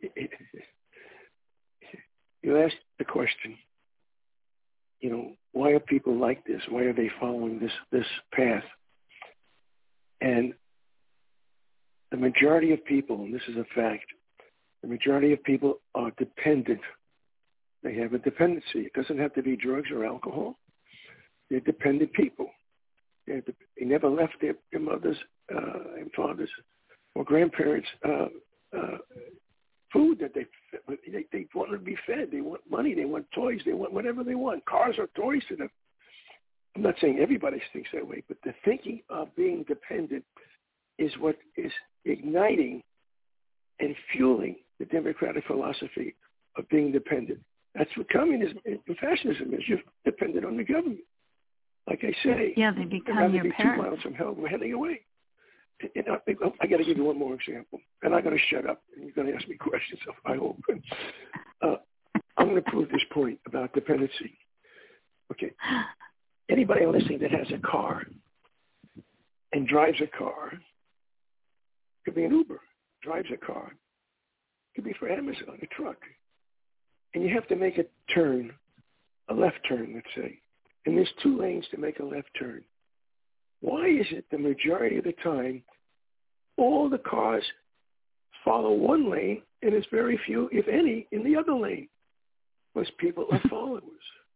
you asked the question, you know, why are people like this? Why are they following this path? And the majority of people, and this is a fact, the majority of people are dependent. They have a dependency. It doesn't have to be drugs or alcohol. They're dependent people. They never left their mothers and fathers or grandparents' food that they want to be fed. They want money. They want toys. They want whatever they want. Cars are toys to them. I'm not saying everybody thinks that way, but the thinking of being dependent is what is igniting and fueling the democratic philosophy of being dependent. That's what communism and fascism is. You're dependent on the government. Like I say, they become your parents. 2 miles from hell, we're heading away. And I got to give you one more example, and I'm going to shut up, and you're going to ask me questions, I hope. I'm going to prove this point about dependency. Okay. Anybody listening that has a car and drives a car, could be an Uber, drives a car, could be for Amazon, a truck, and you have to make a turn, a left turn, let's say, and there's 2 lanes to make a left turn. Why is it the majority of the time all the cars follow one lane and there's very few, if any, in the other lane? Because people are followers.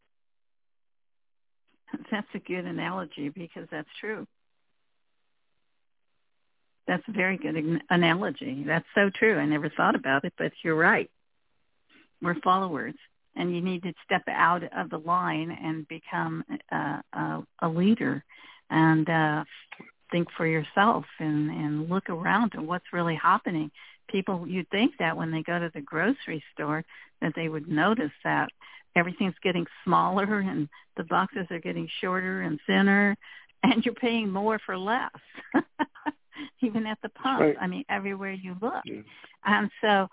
That's a good analogy because that's true. That's a very good analogy. That's so true. I never thought about it, but you're right. We're followers, and you need to step out of the line and become a leader and think for yourself and look around at what's really happening. People, you'd think that when they go to the grocery store that they would notice that everything's getting smaller and the boxes are getting shorter and thinner, and you're paying more for less. Even at the pump, right. I mean, everywhere you look. Yeah. And so,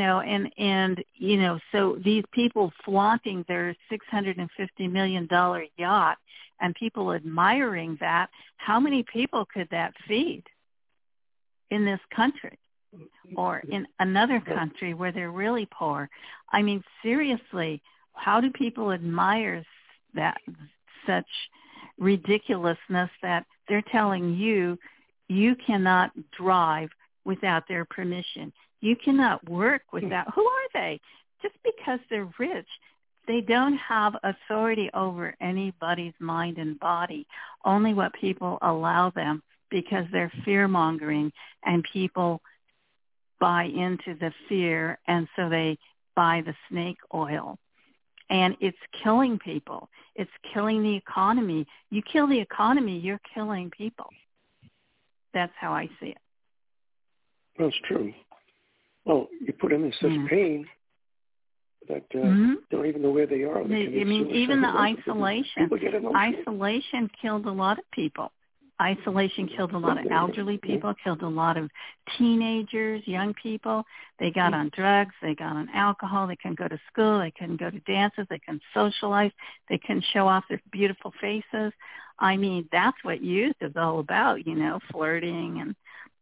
so these people flaunting their $650 million yacht and people admiring that, how many people could that feed in this country or in another country where they're really poor? I mean, seriously, how do people admire that such ridiculousness that they're telling you cannot drive without their permission. You cannot work without. Who are they? Just because they're rich, they don't have authority over anybody's mind and body, only what people allow them, because they're fear-mongering, and people buy into the fear, and so they buy the snake oil. And it's killing people. It's killing the economy. You kill the economy, you're killing people. That's how I see it. Well, it's true. Well, you put them in such pain that don't even know where they are. Even the isolation killed a lot of people. Isolation killed a lot of elderly people, killed a lot of teenagers, young people. They got on drugs, they got on alcohol, they couldn't go to school, they couldn't go to dances, they couldn't socialize, they couldn't show off their beautiful faces. I mean, that's what youth is all about, flirting and,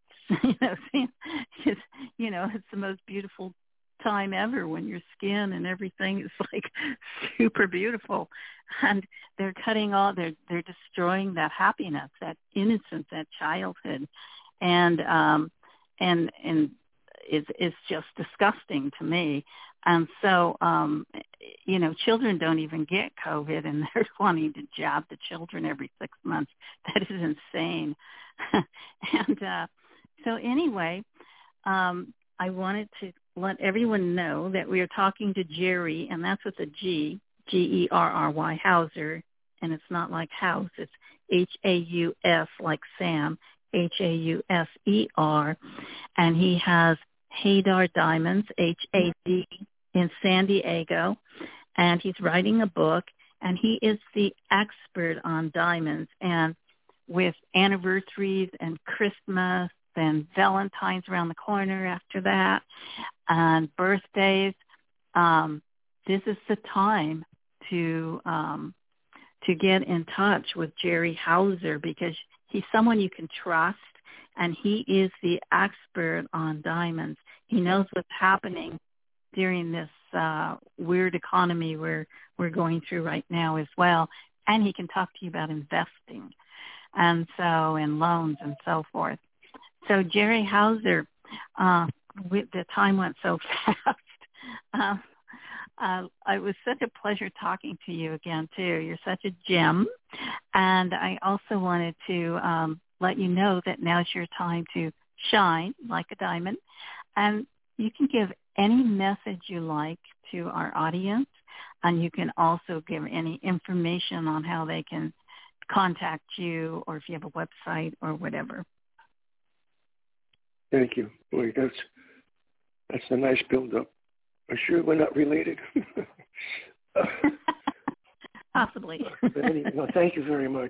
it's the most beautiful time ever when your skin and everything is like super beautiful, and they're they're destroying that happiness, that innocence, that childhood, and it's just disgusting to me. And so children don't even get COVID, and they're wanting to jab the children every 6 months. That is insane. And so anyway, I wanted to let everyone know that we are talking to Jerry, and that's with a G, Gerry, Hauser, and it's not like house, it's Haus like Sam, Hauser, and he has Hadar Diamonds, HAD, in San Diego, and he's writing a book, and he is the expert on diamonds, and with anniversaries and Christmas and Valentine's around the corner after that, and birthdays. This is the time to get in touch with Jerry Hauser, because he's someone you can trust, and he is the expert on diamonds. He knows what's happening during this weird economy we're going through right now as well, and he can talk to you about investing, and loans and so forth. So Jerry Hauser, the time went so fast. It was such a pleasure talking to you again, too. You're such a gem. And I also wanted to let you know that now's your time to shine like a diamond. And you can give any message you like to our audience, and you can also give any information on how they can contact you, or if you have a website or whatever. Thank you. Boy, that's a nice build-up. I'm sure we're not related. Possibly. But anyway, no, thank you very much.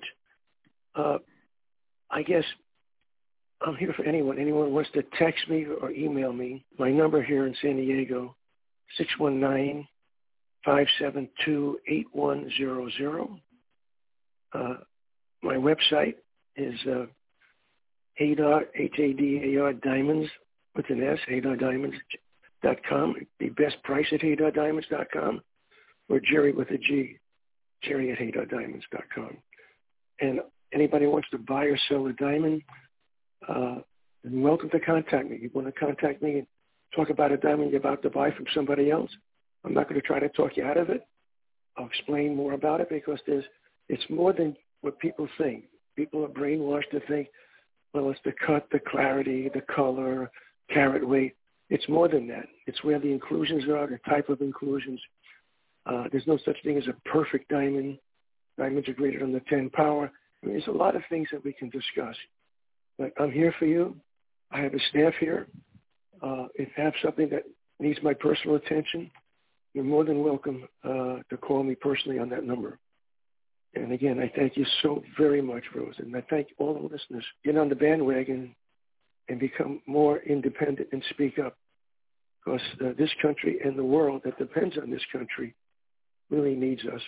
I guess I'm here for anyone. Anyone wants to text me or email me. My number here in San Diego, 619-572-8100. My website is Hadar, Hadar Diamonds with an S, HadarDiamonds.com. The best price at HadarDiamonds.com, or Jerry with a G, Jerry at HadarDiamonds.com. And anybody who wants to buy or sell a diamond, you're welcome to contact me. You want to contact me and talk about a diamond you're about to buy from somebody else? I'm not going to try to talk you out of it. I'll explain more about it, because it's more than what people think. People are brainwashed to think, well, it's the cut, the clarity, the color, carat weight. It's more than that. It's where the inclusions are, the type of inclusions. There's no such thing as a perfect diamond. Diamonds are graded on the 10 power. I mean, there's a lot of things that we can discuss. But I'm here for you. I have a staff here. If you have something that needs my personal attention, you're more than welcome to call me personally on that number. And again, I thank you so very much, Rose. And I thank all the listeners. Get on the bandwagon and become more independent and speak up, because this country and the world that depends on this country really needs us.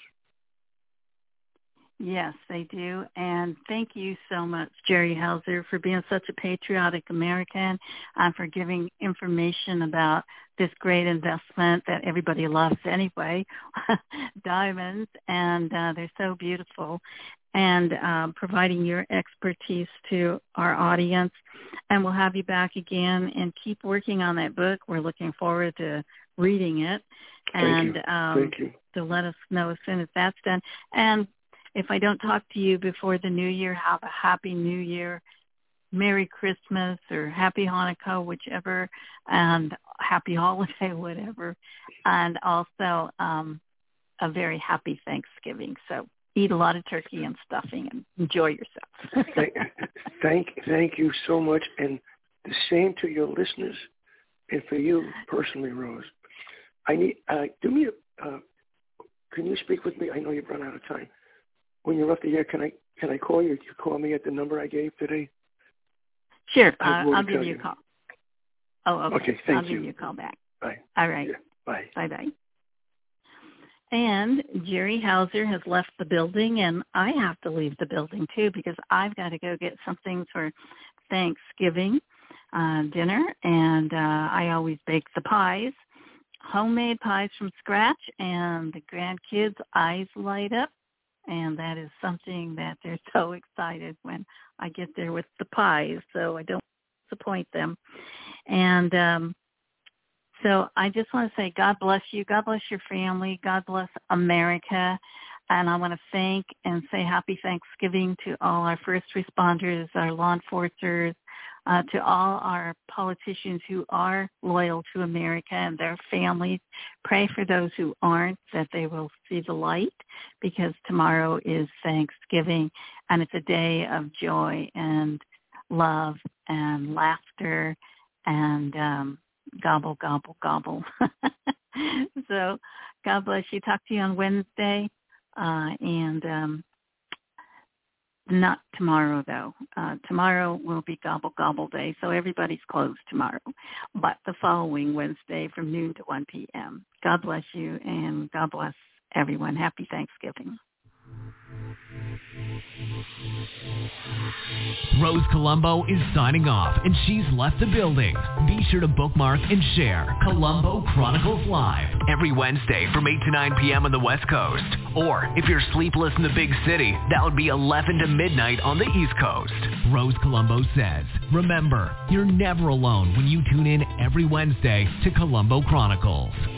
Yes, they do. And thank you so much, Jerry Hauser, for being such a patriotic American and for giving information about this great investment that everybody loves anyway, diamonds, and they're so beautiful, and providing your expertise to our audience. And we'll have you back again, and keep working on that book. We're looking forward to reading it. And Thank you. To let us know as soon as that's done. And if I don't talk to you before the new year, have a happy new year, Merry Christmas, or Happy Hanukkah, whichever, and Happy Holiday, whatever. And also a very happy Thanksgiving. So eat a lot of turkey and stuffing and enjoy yourself. Thank you so much. And the same to your listeners and for you personally, Rose. I need, can you speak with me? I know you've run out of time. When you're off the air, can I call you? You call me at the number I gave today? Sure. I'll give you a call. Oh, okay. Thank I'll you. give you a call back. Bye. All right. Yeah, bye. Bye-bye. And Jerry Hauser has left the building, and I have to leave the building too because I've got to go get something for Thanksgiving dinner, and I always bake the pies, homemade pies from scratch, and the grandkids' eyes light up, and that is something that they're so excited when I get there with the pies, so I don't disappoint them. And so I just want to say God bless you, God bless your family, God bless America, and I want to thank and say happy Thanksgiving to all our first responders, our law enforcers, to all our politicians who are loyal to America and their families. Pray for those who aren't, that they will see the light, because tomorrow is Thanksgiving, and it's a day of joy and love and laughter and gobble, gobble, gobble. So God bless you. Talk to you on Wednesday, and not tomorrow, though. Tomorrow will be Gobble Gobble Day, so everybody's closed tomorrow. But the following Wednesday from noon to 1 p.m. God bless you, and God bless everyone. Happy Thanksgiving. Rose Colombo is signing off, and she's left the building. Be sure to bookmark and share Colombo Chronicles Live every Wednesday from 8 to 9 p.m. on the West Coast. Or if you're sleepless in the big city, that would be 11 to midnight on the East Coast. Rose Colombo says, remember, you're never alone when you tune in every Wednesday to Colombo Chronicles.